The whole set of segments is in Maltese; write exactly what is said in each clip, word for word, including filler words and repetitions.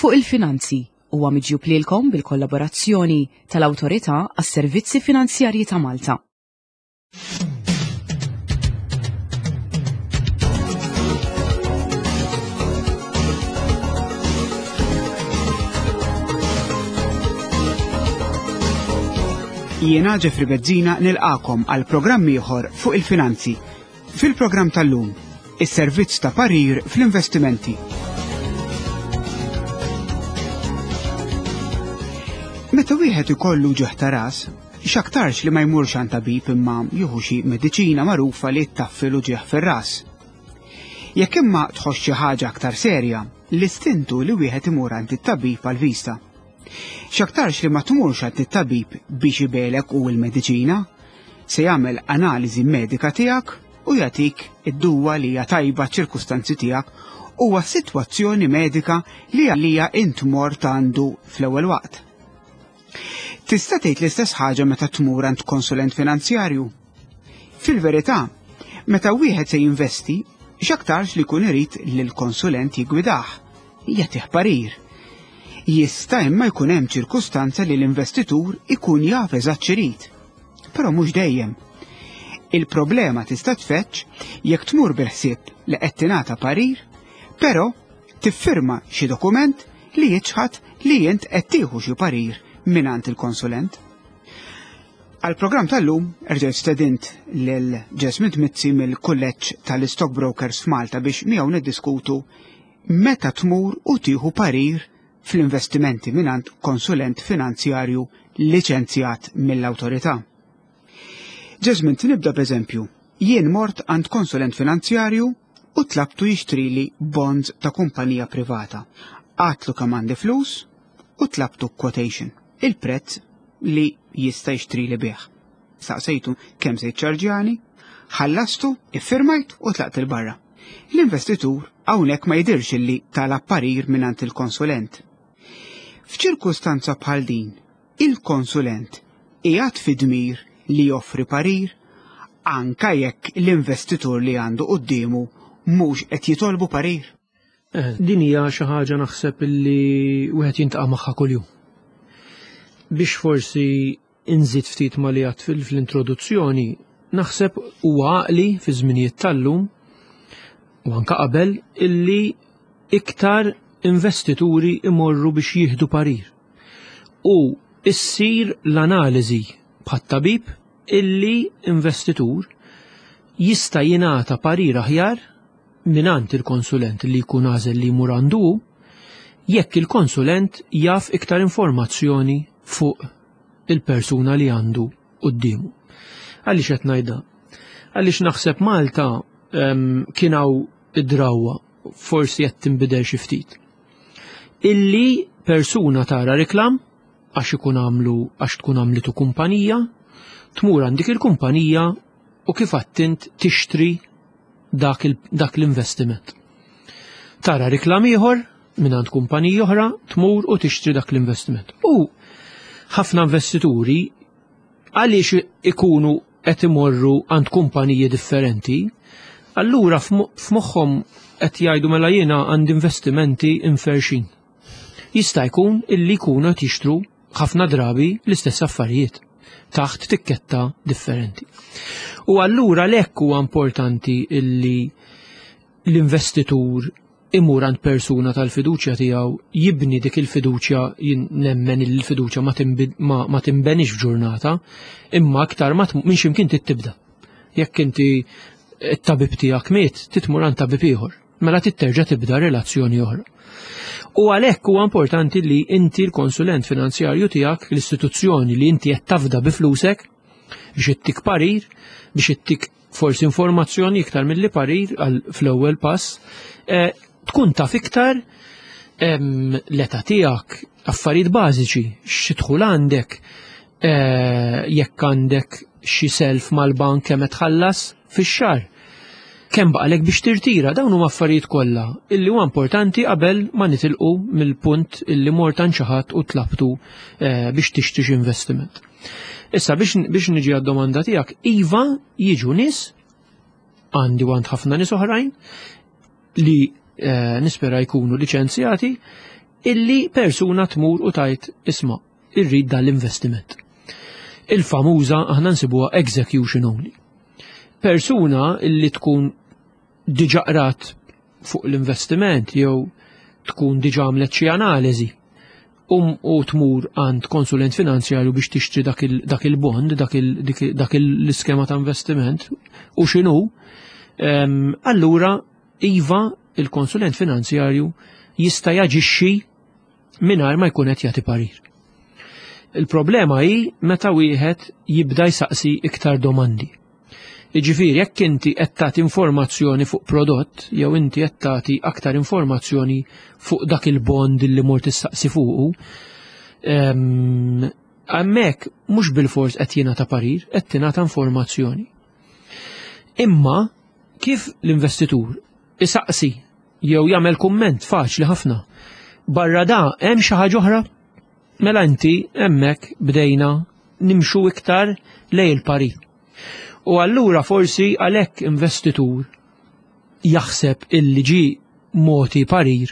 fuq il-finanzi huwa miġjub lilkom bil-kollaborazzjoni tal-Awtorità għas-Servizzi Finanzjarji ta' Malta. Jiena Ġefri Bezzina nilqakom għal programm ieħor fuq il-finanzi. Fil-programm tal-lum, is-servizz ta' parir fl-investimenti. Meta wieħed ikollu ġuħ ta' ras, x'aktarx li ma jmurx għand tabib imma jieħu xi mediċina magħrufa li ttaffil ġieħ fir-ras. Jekk imma tħoss xi ħaġa aktar serja, l-istintu li wieħed imur għand it-tabib għall-vista. X'aktarx li ma tmurx għand it-tabib biex ibelek u l-mediċina, se jagħmel analiżi medika tiegħek u jagħtik id-duwa li hija tajba ċ-ċirkustanzi tiegħek huwa sitwazzjoni medika li għalija int mort għandu fl-ewwel waqt. Tista' tgħid l-istess ħaġa meta tmur għand konsulent finanzjarju. Fil-verità, meta wieħed se jinvesti, x'aktarx li jkun irid li l-konsulent jiggwidah, jagħtih parir. Jista' imma jkun hemm ċirkustanza li l-investitur ikun jaf eżatt x'irid. Però mhux dejjem. Il-problema tista' tfetx jekk tmur bil-ħsieb li qed tingħata parir, però tiffirma xi dokument li jiġħad li int qed tieħu xi parir mingħand il-konsulent. Għall-programm tal-lum rġgħet stedint lil Jasmine Mizzi mill-Kulleġġ tal-Stockbrokers f'Malta biex miegħu niddiskutu meta tmur u tieħu parir fl-investimenti mingħand konsulent finanzjarju liċenzjat mill-Awtorità. Jasmine, nibda b'eżempju. Jien mort għand konsulent finanzjarju u tlabtu jixtrili bonds ta' kumpanija privata. Għatlu kemm għandi flus u tlabtu quotation, il-prezz li jista' jixtrili bih. Saqsejtu kemm se jċarġjani, ħallastu, iffirmajt u tlaqt il-barra. L-investitur hawnhekk ma jidirx li talab parir mingħand il-konsulent. F'ċirkustanza bħal din, il-konsulent qiegħed fi dmir li joffri parir anke jekk l-investitur li għandu qudiemu mhux qed jitolbu parir. Eh, din hija xi ħaġa naħseb illi wieħed jintaqa' magħha kuljum. Biex forsi inżid ftit ma li għad fil-introduzzjoni, naħseb huwa għaqli fi żminijiet tal-lum u anke qabel illi iktar investituri imorru biex jieħdu parir. U issir l-analiżi bħat-tabib illi investitur jista' jingħata parir aħjar mingħand il-konsulent li jkun għażel li jmur għandu jekk il-konsulent jaf iktar informazzjoni fuq il-persuna li għandu qudiemu. Għaliex qed ngħidha? Għaliex naħseb Malta um, kien hawn id-drawwa forsi qed tinbidel xi ftit. Illi persuna tara riklam għax ikun għamlu għax tkun għamlitu kumpanija, tmur għandik il-kumpanija u kif għattint tixtri dak l-investiment. Tara riklam ieħor minn għand kumpanija oħra, tmur u tixtri dak l-investiment. U ħafna investituri għaliex ikunu qed imorru għand kumpaniji differenti, allura f'moħħhom qed jgħidu mela jiena għand investimenti inferxin. Jista' jkun illi jkunu qed jixtru ħafna drabi l-istess affarijiet taħt tikketta differenti. U allura lhekk huwa importanti illi l-investitur imur għand persuna tal-fiduċja tiegħu jibni dik il-fiduċja nemmen il-fiduċja ma timbenix f'ġurnata, imma aktar minn x'imkien tibda. Jekk inti t-tabib tiegħek miet, titmur għand tabib ieħor, mela titterġa' tibda relazzjoni oħra. U għalhekk huwa importanti li inti l-konsulent finanzjarju tiegħek, l-istituzzjoni li inti qed tafda bi flusek biex ittik parir, biex ittik forsi informazzjoni iktar milli parir fl-ewwel pass, eh, tkun taf iktar l-età tiegħek, affarijiet bażiċi, x'idħul għandek, eh, jekk għandek xi self mal-bank kemm qed tħallas fix-xahar. Kemm baqalek biex tirtira, dawn huma affarijiet kollha illi huwa importanti qabel ma nitilqu mill-punt illi mort għand xi ħadd u tlabtu eh, biex tixtri xi investiment. Issa biex biex niġi għad-domanda tiegħek, iva jiġu nies għandi għand ħafna nies oħrajn li eh, nispera jkunu liċenzjati illi persuna tmur u tajt isma' irrid dal-investiment. Il-famuża aħna nsibuha execution only. Persuna illi tkun diġà qrat fuq l-investiment jew tkun diġà għamlet xi analiżi um u tmur għand konsulent finanzjarju biex tixtri dak il-bond, dak l-iskema ta' investiment u x'inhu, allura iva il-konsulent finanzjarju jista' jaġixxi mingħajr ma jkun qed jagħti parir. Il-problema hi meta wieħed jibda jsaqsi iktar domandi. Jiġifieri jekk inti qed tagħti informazzjoni fuq prodott jew inti qed tagħti aktar informazzjoni fuq dak il-bond li mort tistaqsi fuqu, hemmhekk mhux bilfors qed jingħata parir, qed tingħata informazzjoni. Imma kif l-investitur isaqsi jew jagħmel kumment faċli ħafna barra da hemm xi ħaġa oħra, mela inti hemmhekk bdejna nimxu iktar lejn il-parir. U allura forsi għalhekk investitur jaħseb illi ġi moti parir,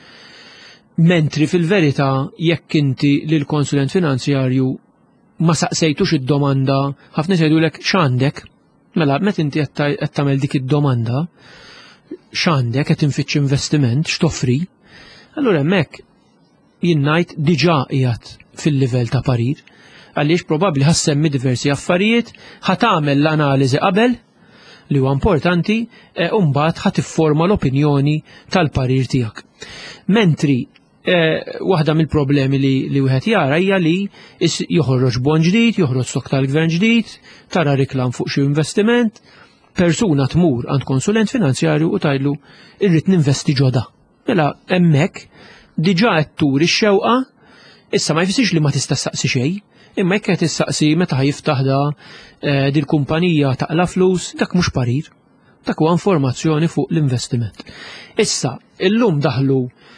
mentri fil-verità jekk inti lil konsulent finanzjarju ma saqsejtux id-domanda, ħafna jgħidulek x'għandek, mela meta inti qed tagħmel dik id-domanda x'għandek qed infittx investiment, x'toffri, allura hemmhekk jien ngħid diġà qiegħed fil-livell ta' parir, għaliex probabbli ħassemmi diversi affarijiet, ħatamel l-analiżi qabel li huwa importanti u mbagħad ħadd ifforma l-opinjoni tal-parir tiegħek. Mentri waħda mill-problemi li li wieħed jara hija li joħroġ bond ġdid, joħroġ stok tal-gvern ġdid, tara riklam fuq xi investiment, persuna tmur għand konsulent finanzjarju u tgħidlu irrid ninvesti ġoda. Mela hemmhekk diġà qed turi x-xewqa, issa ma jfissirx li ma tista' staqsi xejn, imma jekk qed issaqsi meta jiftaħ da dil kumpanija taqla flus, dak mhux parir, dak huwa informazzjoni fuq l-investiment. Issa, illum daħlu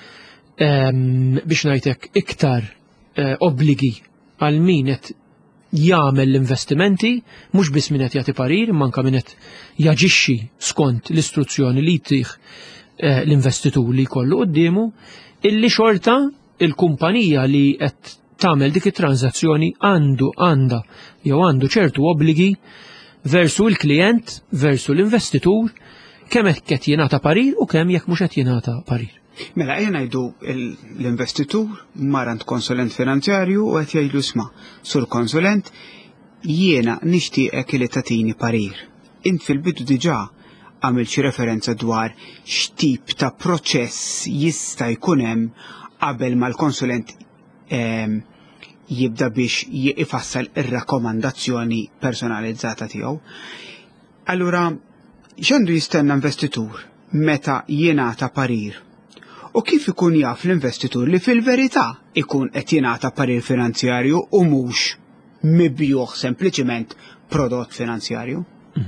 biex ngħidlek iktar obbligi għal min qed jagħmel l-investimenti, mhux biss min qed jagħti parir, imma anke min qed jaġixxi skont l-istruzzjoni li jtih l-investitur li jkollu qudiemu, illi xorta il-kumpanija li qed tagħmel dik it-transazzjoni għandu għandha jew għandu ċertu obbligi versu l-klijent, versu l-investitur, kemm hekk qed jingħata parir u kemm jekk mhux qed jingħata parir. Mela ejja ngħidu l-investitur mar għand konsulent finanzjarju u qed jgħidlu isma' sur konsulent jiena nixtieqek li tagħtini parir. Int fil-bidu diġà għamilt xi referenza dwar x'tip ta' proċess jista' jkun hemm qabel ma l-konsulent jibda biex jifassal ir-rakkomandazzjoni personalizzata tiegħu. Allura x'għandu jistenna investitur meta jingħata parir? U kif ikun jaf l-investitur li fil-verità ikun qed jingħata parir finanzjarju u mhux mibjuħ sempliċement prodott finanzjarju?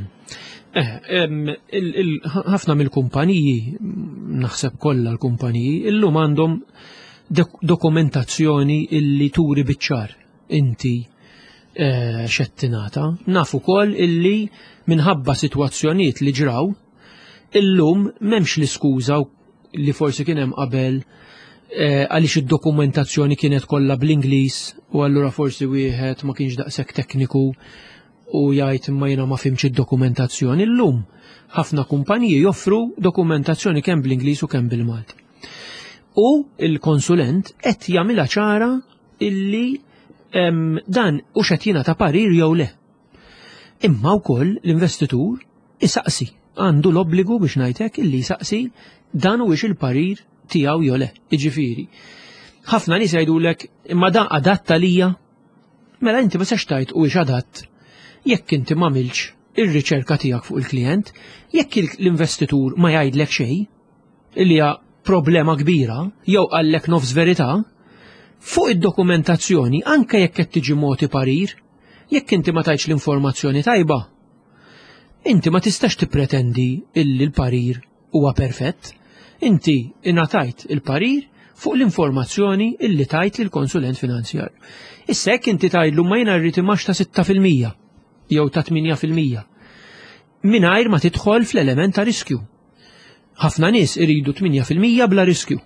Ħafna mill-kumpaniji, naħseb kollha l-kumpaniji, illum għandhom dokumentazzjoni illi turi biċ-ċar inti x'qed tingħata. Nafu wkoll illi minħabba sitwazzjonijiet li ġraw illum m'hemmx l-iskuża li forsi kien hemm qabel għaliex id-dokumentazzjoni kienet kollha bl-Ingliż u allura forsi wieħed ma kienx daqshekk tekniku u jgħid imma jiena ma fimx id-dokumentazzjoni. Illum ħafna kumpaniji joffru dokumentazzjoni kemm bl-Ingliż u kemm bil-Malti. U il-konsulent qed jagħmilha ċara illi dan u x'qed jingħata parir jew le. Imma wkoll l-investitur isaqsi, għandu l-obbligu biex ngħidlek illi jsaqsi dan huwiex il-parir tiegħu jew le. Jiġifieri, ħafna nies jgħidulek imma dan adatt għalija, mela inti ma sax tajt huwiex adatt jekk inti m'għamilx ir-riċerka tiegħek fuq il-klijent, jekk l-investitur ma jgħidlek xejn illi hija problema kbira, jew għallek nofs verità, fuq id-dokumentazzjoni anke jekk qed tiġi moti parir, jekk inti ma tajtx l-informazzjoni tajba, inti ma tistax tippretendi illi l-parir huwa perfett, inti ingħatajt il-parir fuq l-informazzjoni illi tajt lill-konsulent finanzjarju. Issa jekk inti tgħidlu ma jiena rrid imax ta' sitta fil-mija jew ta' tminja fil-mija mingħajr ma tidħol fl-element ta' riskju. Ħafna nies iridu tminja fil-mija bla riskju.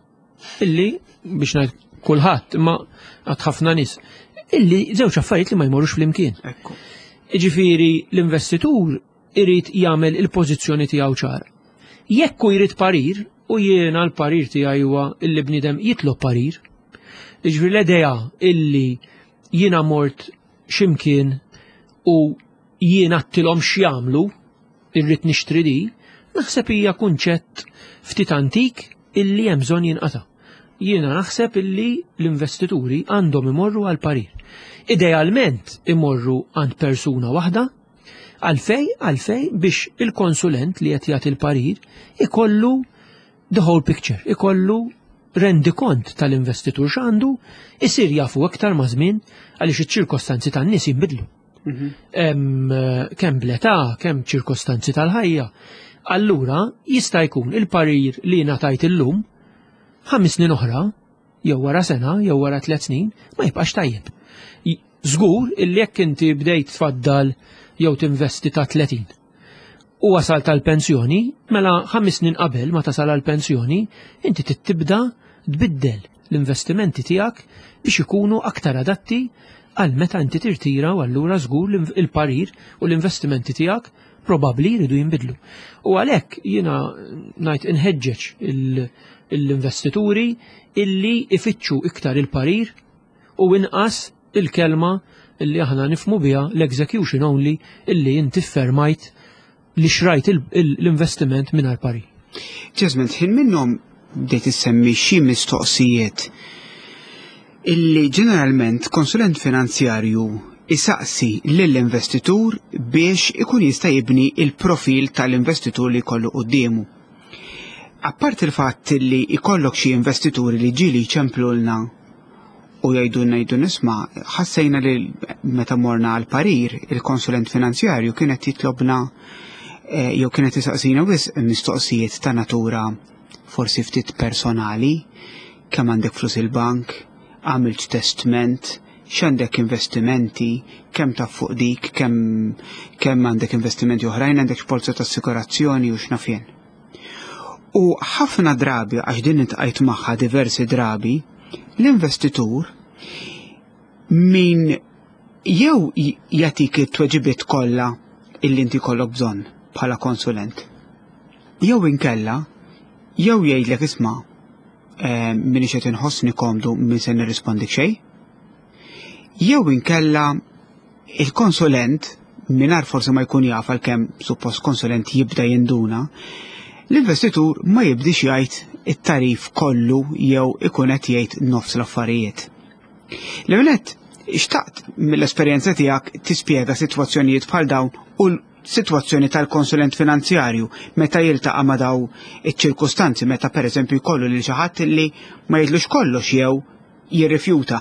illi biex ngħid kulħadd imma għad ħafna nies illi żewġ affarijiet li ma jmorrux flimkien. Jiġifieri l-investitur irid jagħmel il-pożizzjoni tiegħu ċara. Jekk hu jrid parir u jiena l-parir tiegħi huwa illi bniedem jitlob parir, jiġifieri l-idea illi jiena mort x'imkien u jiena għattilhom x'jagħmlu irrid nixtri di, naħseb hija kunċett ftit antik illi hemm bżonn jinqata'. Jiena naħseb illi l-investituri għandhom imorru għal parir. Idealment imorru għand persuna waħda għalfej għalfej biex il-konsulent li qed jagħti l-parir ikollu the whole picture, ikollu rendikont tal-investitur x'għandu, isir jafu aktar ma' żmien għaliex iċ-ċirkostanzi tan-nies jinbidlu. Hemm kemm bl-età, kemm ċirkostanzi tal-ħajja. Allura jista' jkun il-parir li ngħatajt illum ħames snin oħra, jew wara sena, jew wara tliet snin, ma jibqax tajjeb. Żgur illi jekk inti bdejt tfaddal jew tinvesti ta' tletin u wasal tal-pensjoni, mela ħames snin qabel ma tasal għall-pensjoni, inti tibda tbiddel l-investimenti tiegħek biex ikunu aktar adatti għal meta inti tirtira u allura żgur il-parir u l-investimenti tiegħek probabbli jridu jinbidlu. U għalhekk jiena ngħid inħeġġeġ l-investituri illi ifittxu iktar il-parir u inqas il-kelma illi aħna nifmu biha l-execution only illi inti fermajt li xrajt l-investiment mingħajr parir. Ġeżment, ħin minnhom bdejt issemmi xi mistoqsijiet illi ġeneralment konsulent finanzjarju isaqsi lill-investitur biex ikun jista' jibni il-profil tal-investitur li jkollu qudiemu. Apparti il-fatt li jkollok xi investituri li ġieli jċemplulna u jgħidulna jgħidu nisma' ħassejna li meta morna għal parir il-konsulent finanzjarju kienet jitlobna jew kienet isaqsina wisq mistoqsijiet ta' natura forsi ftit personali, kemm għandek flus il-bank, għamilt testament, x'għandek investimenti, kemm taf fuq dik, kemm kemm għandek investimenti oħrajn, għandek polza ta' assikurazzjoni u x'nafjen. U ħafna drabi għax din intqajt magħha diversi drabi, l-investitur min jew jagħtik it-tweġibiet kollha illi inti kollok bżonn bħala konsulent. Jew inkella jew jgħidlek isma' minix qed inħossni komdu min se nirrispondik xejn. Jew inkella il-konsulent mingħajr forsi ma jkun jaf għalkemm suppost konsulent jibda jinduna, l-investitur ma jibdix jgħid it-tarif kollu jew ikun qed jgħid nofs l-affarijiet. L-ewwel xtaqt mill-esperjenza tiegħek tispjega sitwazzjonijiet bħal dawn u l-sitwazzjoni tal-konsulent finanzjarju meta jiltaqa' ma' daw iċ-ċirkustanzi meta pereżempju jkollu lil xi ħadd illi ma jgħidlux kollox jew jirrifjuta.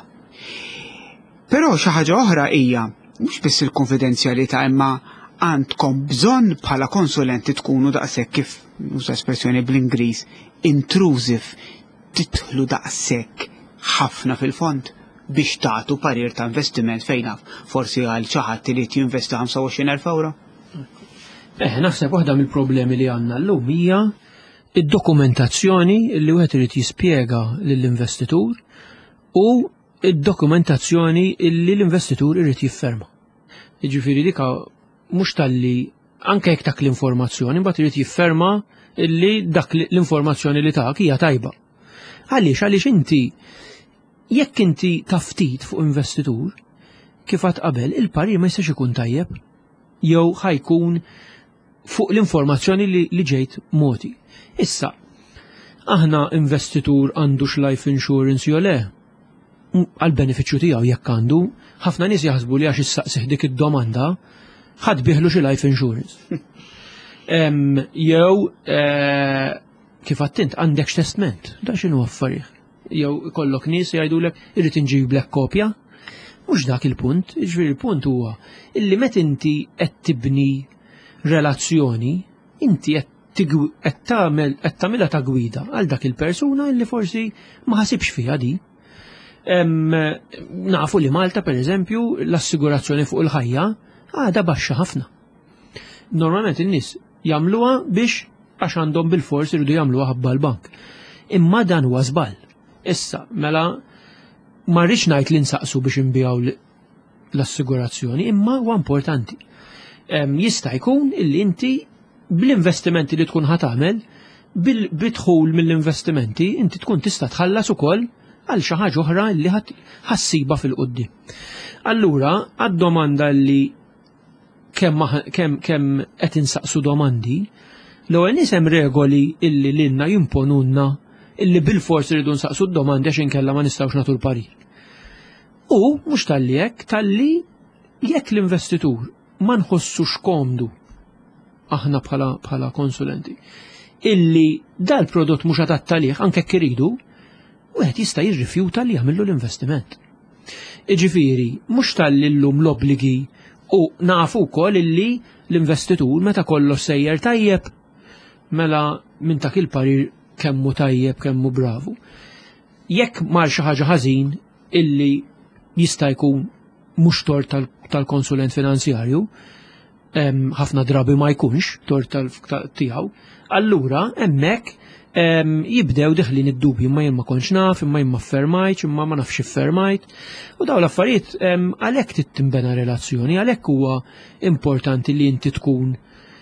Però xi ħaġa oħra hija mhux biss il-konfidenzjalità imma għandkom bżonn bħala konsulenti tkunu daqshekk kif uża espressjoni bl-Ingliż intrusive, titħlu daqshekk ħafna fil-fond biex tagħtu parir ta' investiment fejn forsi għal xi ħadd li jinvesti ħamsa u għoxrin elf euro. Eh, naħseb waħda mill-problemi li għandna llum hija id-dokumentazzjoni li wieħed irid jispjega lill-investitur u id-dokumentazzjoni li l-investitur irid jifferma. Jiġifieri dik mhux talli anke jekk dak l-informazzjoni mbagħad irid jifferma illi dak l-informazzjoni li tak hija tajba. Għaliex għaliex inti jekk inti taftit fuq investitur kif għad qabel il-parir ma jistax ikun tajjeb jew ħajkun fuq l-informazzjoni li, li ġejt moti. Issa, aħna investitur għandux life insurance jew le għal-benefiċċju tiegħu jekk għandu, ħafna nies jaħsbu li għax issaqsih dik id-domanda ħadd bieħlu xi life insurance. Jew kif għattint għandek testament, da x'inhu affarijiet. Jew ikollok nies jgħidulek irrid inġiblek kopja. Mhux dak il-punt, jiġifieri il-punt huwa illi meta inti qed tibni relazzjoni, inti qed tagħmel qed tagħmilha ta' gwida għal dak il-persuna illi forsi ma ħasibx fiha di. Nafu li Malta pereżempju l-assigurazzjoni fuq il-ħajja għadha baxxa ħafna. Normalment in-nies jagħmluha biex għax għandhom bil-fors iridu jagħmluha ħabba l-bank. Imma dan huwa żball. Issa, mela ma rridx ngħid li nsaqsu biex inbijaw l-assigurazzjoni, imma huwa importanti. Jista' jkun illi inti bl-investimenti li tkun ħatamel, bil-bidħul mill-investimenti, inti tkun tista' tħallas ukoll għal xi ħaġa oħra li ħassiba fil-qudiem. Allura, għad-domanda li kemm kemm qed insaqsu domandi, l-ewwel nies hemm regoli illi lilna jimponunna illi bil-fors iridu nsaqsu d-domandi għax inkella ma nistgħux nagħtu l-parir. U mhux talli hekk, talli jekk l-investitur ma nħossux komdu aħna bħala bħala konsulenti illi dal-prodott mhux adatt għalih anke jekk iridu, wieħed jista' jirrifjuta li jagħmillu l-investiment. Jiġifieri mhux talli llum l-obbligi u nafu wkoll illi l-investitur meta kollox sejjer tajjeb mela minn dak il-parir kemmu tajjeb, kemmu bravu. Jekk mar xi ħaġa ħażin illi jista' jkun mhux tort tal-konsulent finanzjarju, ħafna drabi ma jkunx tort tiegħu, allura hemmhekk jibdew diħlin id-dubji, imma jien ma kontx naf, imma jien ma affermajtx, imma ma nafx iffermajt. U dawn l-affarijiet għalhekk tittinbena relazzjoni, għalhekk huwa importanti li inti tkun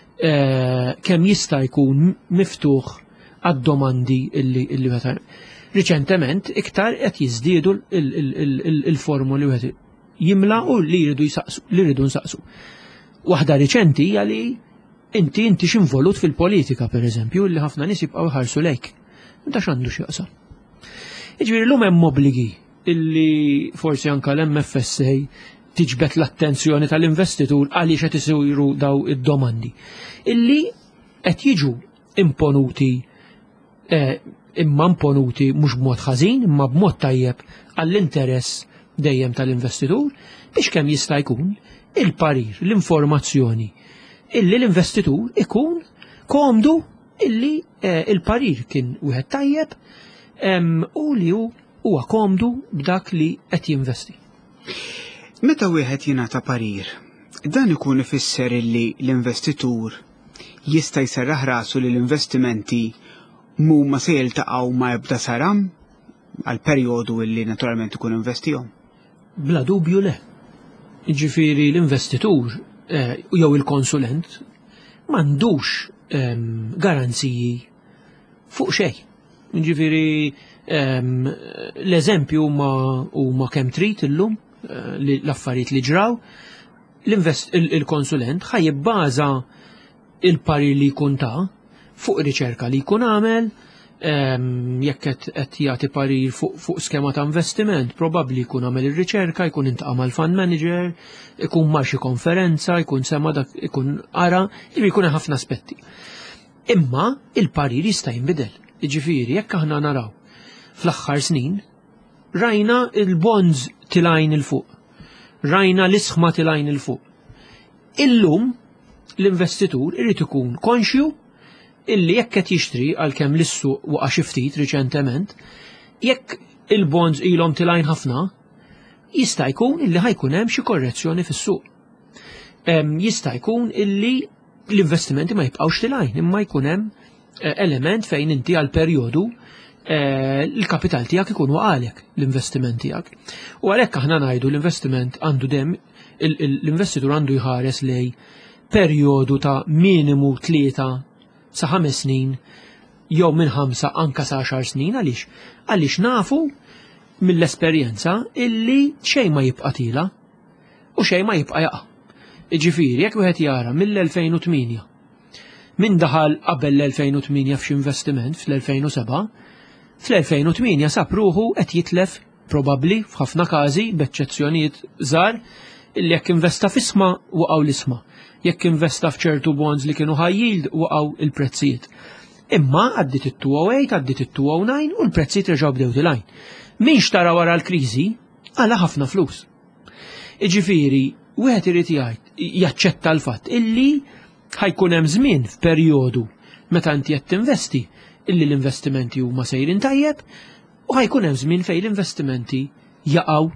kemm jista' jkun miftuħ għad-domandi illi wieħed. Riċentement iktar qed jiżdiedu il-formu li wieħed jimla u li jridu jsaqsu, li jridu nsaqsu. Waħda riċenti hija li inti inti x'involut fil-politika pereżempju li ħafna nies jibqgħu jħarsu lejk. Inta x'għandu x'jaqsam. Jiġifieri llum hemm obbligi illi forsi anke l-M F S A tiġbed l-attenzjoni tal-investitur għaliex qed isiru daw id-domandi illi qed jiġu imponuti imma imponuti mhux b'mod ħażin, imma b'mod tajjeb għall-interess dejjem tal-investitur biex kemm jista' jkun il-parir, l-informazzjoni illi l-investitur ikun komdu illi il-parir kien wieħed tajjeb u li huwa komdu b'dak li qed jinvesti. Meta wieħed jingħata parir, dan ikun ifisser illi l-investitur jista' jserraħ rasu li l-investimenti mhuma se jiltaqgħu ma' ebda saram għal perjodu illi naturalment ikun investihom. Bla dubju le. Jiġifieri l-investitur jew il-konsulent m'għandux garanziji fuq xejn. Jiġifieri l-eżempju huma kemm trid illum l-affarijiet li ġraw, il-konsulent ħaj jibbaża il-parir li jkun ta' fuq riċerka li jkun għamel, jekk qed jagħti parir fuq skema ta' investiment, probabbli jkun għamel ir-riċerka, jkun intaqa' mal-fund manager, ikun mar xi konferenza, jkun sema dak ikun ara, jkun hemm ħafna aspetti. Imma il-parir jista' jinbidel. Jiġifieri jekk aħna naraw fl-aħħar snin rajna il-bonds tilajn il fuq, rajna l-isħma tilajn il fuq. Illum l-investitur irid ikun konxju illi jekk qed jixtri għalkemm l-issuq waqa' xi ftit riċentement, jekk il-bonds ilhom tilajn ħafna, jista' jkun illi ħajkun hemm xi korrezzjoni fis-suq. Jista' jkun illi l-investimenti ma jibqgħux tilajn, imma jkun hemm element fejn inti għal perjodu il-kapital tiegħek ikun waqalek l-investiment tiegħek. U għalhekk aħna ngħidu l-investiment għandu dem l-investitur għandu jħares lej perjodu ta' minimu tlieta sa ħames snin jew minn ħamsa anka sa għaxar snin għaliex għaliex nafu mill-esperjenza illi xejn ma jibqa' tila u xejn ma jibqa' jaqa'. Jiġifieri jekk wieħed jara mill-elfejn u tminja min daħal qabel l-elfejn u tminja f'xi investiment fl-elfejn u seba', fl-elfejn u tminja sab ruħu qed jitlef probabbli f'ħafna każi b'eċċezzjonijiet żgħar illi jekk investa f'isma waqgħu l-isma. Jekk investa f'ċertu bonds li kienu high yield waqgħu il-prezzijiet. Imma għaddit it-two oh eight, għaddit it-two oh nine u l-prezzijiet reġgħu bdew tilajn. Min xtara wara l-kriżi għala ħafna flus. Jiġifieri wieħed irid jgħid jaċċetta l-fatt illi ħajkun hemm żmien f'perjodu meta inti qed tinvesti illi l-investimenti huma sejrin tajjeb u ħajkun hemm żmien fejn l-investimenti jaqgħu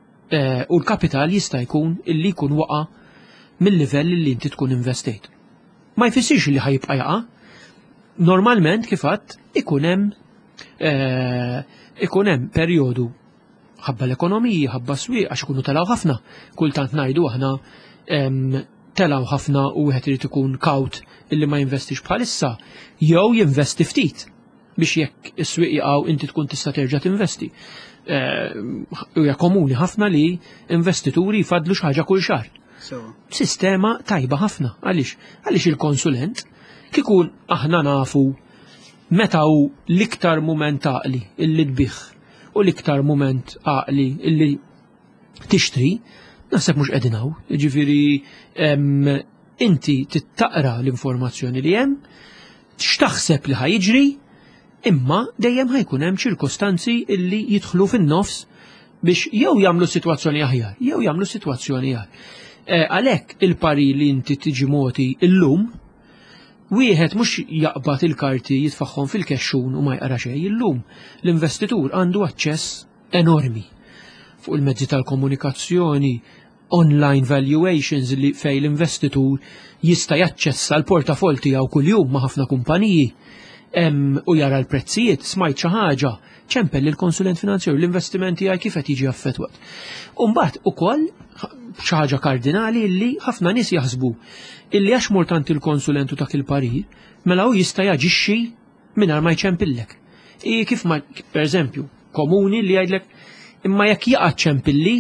u l-kapital jista' jkun illi jkun waqa' mill-livell li inti tkun investejt. Ma jfissirx li ħajibqa' jaqa'. Normalment kif għadd ikun hemm ikun hemm perjodu ħabba l-ekonomija, ħabba s-swieq għax ikunu telgħu ħafna. Kultant ngħidu aħna telgħu ħafna u wieħed irid ikun kawt illi ma jinvestix bħalissa jew jinvesti ftit biex jekk is-swieq jaqgħu inti tkun tista' terġa' tinvesti. Hija komuni ħafna li investituri jfadlu xi ħaġa kull xahar. Sistema tajba ħafna. Għaliex? Għaliex il-konsulent kikun aħna nafu meta hu l-iktar mument għaqli illi tbih u l-iktar mument għaqli illi tixtri, naħseb mhux qegħdin hawn. Jiġifieri inti tittaqra l-informazzjoni li hemm, x'taħseb li ħajjiġri, imma dejjem ħajkun hemm ċirkostanzi illi jidħlu fin-nofs biex jew jagħmlu sitwazzjoni aħjar, jew jagħmlu sitwazzjoni aħjar. Għalhekk il-pari li inti tiġi moti illum, wieħed mhux jaqbad il-karti jitfaħħom fil-kexxun u ma jqara xejn. Illum l-investitur għandu aċċess enormi fuq il-mezzi tal-komunikazzjoni, online valuations li fej l-investitur jista' jaċċessa l-portafol tiegħu kuljum ma' ħafna kumpaniji u jara l-prezzijiet, smajt xi ħaġa, ċempel il-konsulent finanzjarju l-investimenti għaj kif qed jiġi affettwat. U mbagħad ukoll xi ħaġa kardinali li ħafna nies jaħsbu illi għax mortant il-konsulentu dak il-parir, mela hu jista' jaġixxi mingħajr ma jċempillek. I kif ma pereżempju komuni li jgħidlek imma jekk jaqa' ċempilli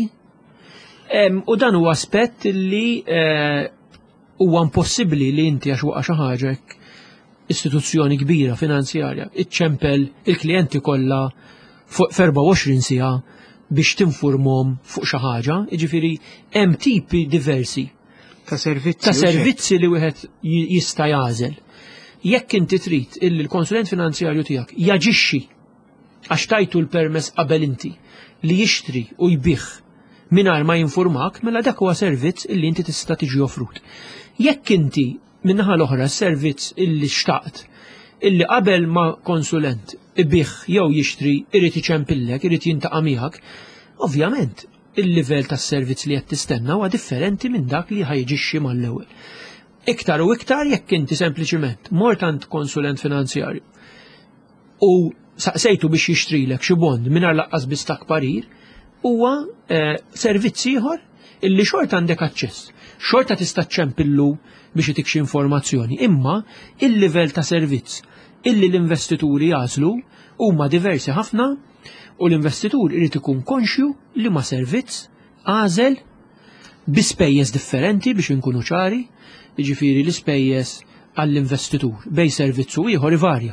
u dan huwa aspett li huwa impossibbli li inti għax waqa' xi ħaġa istituzzjoni kbira finanzjarja iċċempel il-klijenti kollha fuq erba' u għoxrin siegħa biex tinfurmhom fuq xi ħaġa, jiġifieri hemm tipi diversi ta' servizzi ta' servizzi li wieħed jista' jagħżel. Jekk inti trid illi l-konsulent finanzjarju tiegħek jaġixxi għax tajtu l-permess qabel inti li jixtri u jbih mingħajr ma jinfurmak, mela dak huwa servizz illi inti tista' tiġi offrut. Jekk inti minnaħa l-oħra servizz illi xtaqt illi qabel ma konsulent ibih jew jixtri irid iċempillek, irid jintaqa' miegħek, ovvjament il-livell tas-servizz li qed tistenna huwa differenti minn dak li ħajġixxi mal-ewwel. Iktar u iktar jekk inti sempliċiment mort għand konsulent finanzjarju u saqsejtu biex jixtrilek xi bond mingħajr laqqas biss tak parir, huwa servizz ieħor illi xorta għandek aċċess. Xorta tista' ċempillu biex itik xi informazzjoni, imma il-livell ta' servizz illi l-investituri jażlu huma diversi ħafna u l-investitur irid ikun konxju li ma' servizz għażel bi spejjeż differenti biex inkunu ċari, jiġifieri l-ispejjeż għall-investitur bejn servizz u ieħor ivarja.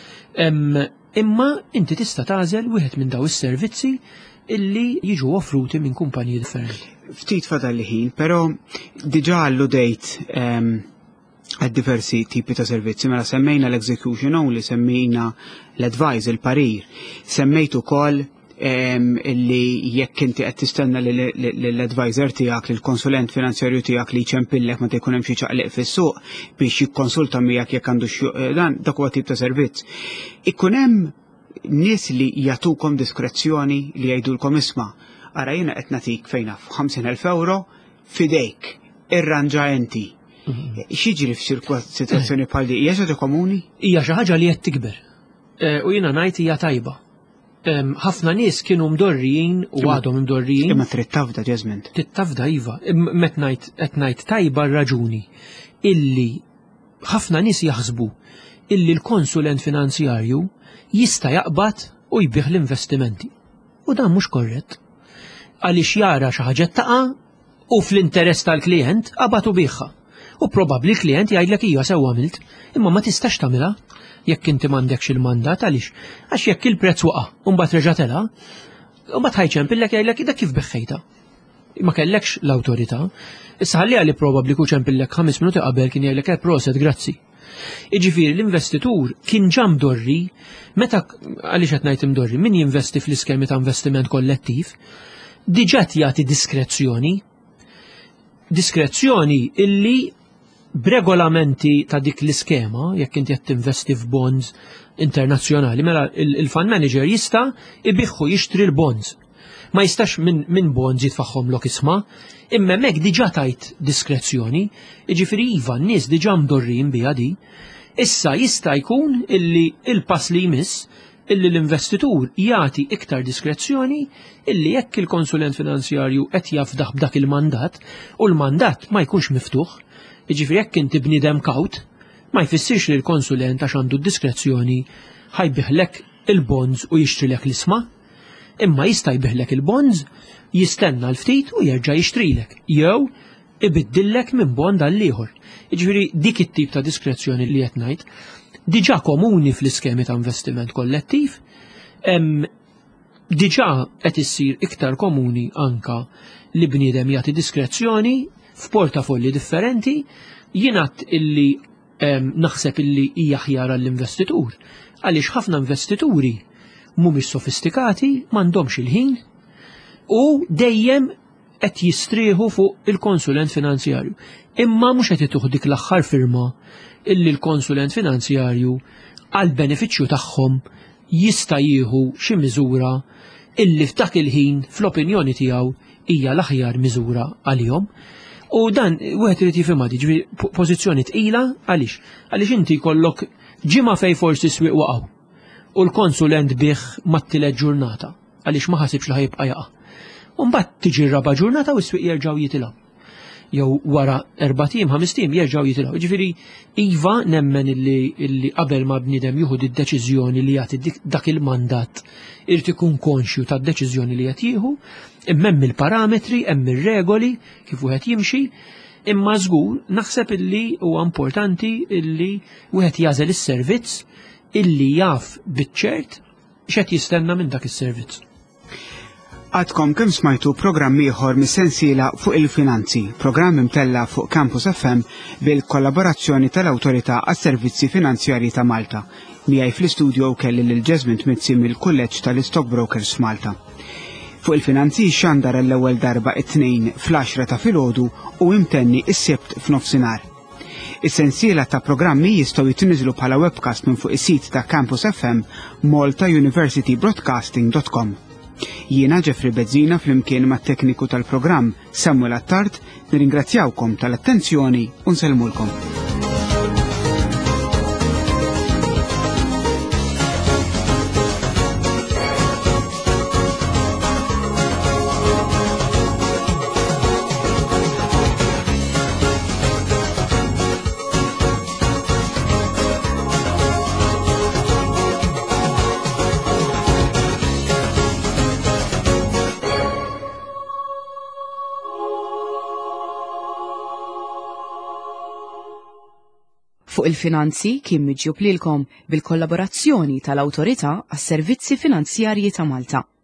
Imma inti tista' tagħżel wieħed minn dawn is-servizzi illi jiġu offruti minn kumpaniji differenti. Ftit fadal li ħin, però diġà alludejt għad diversi tipi ta' servizzi, mela semmejna l-execution only, semmejna l-advise, il-parir, semmejt ukoll illi jekk inti qed tistenna l-advisor tiegħek, lill-konsulent finanzjarju tiegħek li jċempillek meta jkun hemm xi ċaqliq fis-suq biex jikkonsulta miegħek jekk għandu dan dak huwa tip ta' servizz. Ikun hemm nies li jagħtukom diskrezzjoni li jgħidulkom isma' ara jiena qed nagħtik fejn naf ħamsin elf euro fidejk, irranġa inti. X'jiġri f'sitwazzjoni bħal di hija xi ħaġa komuni? Hija xi ħaġa li qed tikber. U jiena ngħid hija tajba. Ħafna nies kienu mdorrijin u għadhom mdorrijin. Imma trid tafda ġeżment. Trid tafda iva, met ngħid qed ngħid tajba r-raġuni illi ħafna nies jaħsbu illi l-konsulent finanzjarju jista' jaqbad u jbih l-investimenti. U dan mhux korrett. Għaliex jara xi ħaġa taqa' u fl-interess tal-klijent qabad u bieħħa. U probabbli l-klijent jgħidlek hija sewwa għamilt, imma ma tistax tagħmilha jekk inti m'għandekx il-mandat għaliex għax jekk il-prezz waqa' u mbagħad reġa' telha, u mbagħad ħajċempillek jgħidlek ida kif beħħejta. Ma kellekx l-awtorità. Issa ħalliha li probabbli ku ċempillek ħames minuti qabel kien jgħidlek eh proset, grazzi. Jiġifieri l-investitur kien ġa mdorri meta għaliex qed ngħid imdorri min jinvesti fl-iskemi ta' investiment kollettiv diġà jagħti diskrezzjoni diskrezzjoni illi b'regolamenti ta' dik l-iskema, jekk inti qed tinvesti f'bonds internazzjonali, mela il-fund manager jista' ibiħħu jixtri l-bonds. Ma jistax minn bonds jitfaħħom lok isma', imma hemmhekk diġà tajt diskrezzjoni, jiġifieri iva n-nies diġà mdorrin biha di, issa jista' jkun illi il-pass li jmiss illi l-investitur jagħti iktar diskrezzjoni illi jekk il-konsulent finanzjarju qed jafdaħ b'dak il-mandat u l-mandat ma jkunx miftuħ, jiġifieri jekk inti bniedem kawt, ma jfissirx li l-konsulent għax għandu d-diskrezzjoni ħajbiħlek il-bonds u jixtrilek l-isma, imma jista' jbiħlek il-bonds, jistenna l-ftit u jerġa' jixtrilek, jew ibiddillek minn bond għal ieħor. Jiġifieri dik it-tip ta' diskrezzjoni li qed ngħid diġà komuni fl-iskemi ta' investiment kollettiv, hemm diġà qed issir iktar komuni anka li bniedem jagħti diskrezzjoni f'portafolli differenti, jingħad illi em, naħseb illi hija ħjar għall-investitur għaliex ħafna investituri mhumiex sofistikati, m'għandhomx il-ħin u dejjem qed jistrieħu fuq il-konsulent finanzjarju. Imma mhux qed ituħ dik l-aħħar firma illi l-konsulent finanzjarju għal benefiċċju tagħhom jista' jieħu xi miżura illi f'dak il-ħin fl-opinjoni tiegħu hija l-aħjar miżura għalihom. U dan wieħed irid jifhimha jiġifieri pożizzjoni tqila għaliex? Għaliex inti jkollok ġimgħa fejn forsi swieq waqgħu u l-konsulent bih mat-tielet ġurnata għaliex ma ħasibx li ħajibqa' jaqa'. U mbagħad tiġi r-raba' ġurnata u s-swieq jerġgħu jitilgħu. Jew wara erba' tim, ħames tim jerġgħu jitilgħu. Ġifieri iva nemmen illi, illi qabel ma bniedem jieħu d-deċiżjoni li jagħti dak il-mandat irid ikun konxju tad-deċiżjoni li qed jieħu, imma hemm il-parametri, hemm ir-regoli kif wieħed jimxi, imma żgur naħseb illi huwa importanti illi wieħed jażel is-servizz illi jaf biċ-ċert x'qed jistenna minn dak is-servizz. Għadkom kemm smajtu programm ieħor mis-sensiela fuq il-finanzi, programm imtella fuq Campus F M bil-kollaborazzjoni tal-Awtorità għas-Servizzi Finanzjarji ta' Malta. Miegħi fl-istudju kelli lil Jasmine Tmizzi mill-Kulleġġ tal-Stockbrokers Malta. Fuq il-finanzi xandar l-ewwel darba it-tnejn fl-għaxra ta' filgħodu u imtenni is-sebt f'nofsinhar. Is-sensiela ta' programmi jistgħu jitniżlu bħala webcast minn fuq is-sit ta' Campus F M malta university broadcasting dot com. Jiena Jeffrey Bezzina flimkien mat-tekniku tal-programm Samuel Attard nirringrazzjawkom tal-attenzjoni u nsellmulkom. Fuq il-finanzi kien miġjub lilkom bil-kollaborazzjoni tal-Awtorità għas-Servizzi Finanzjarji ta' Malta.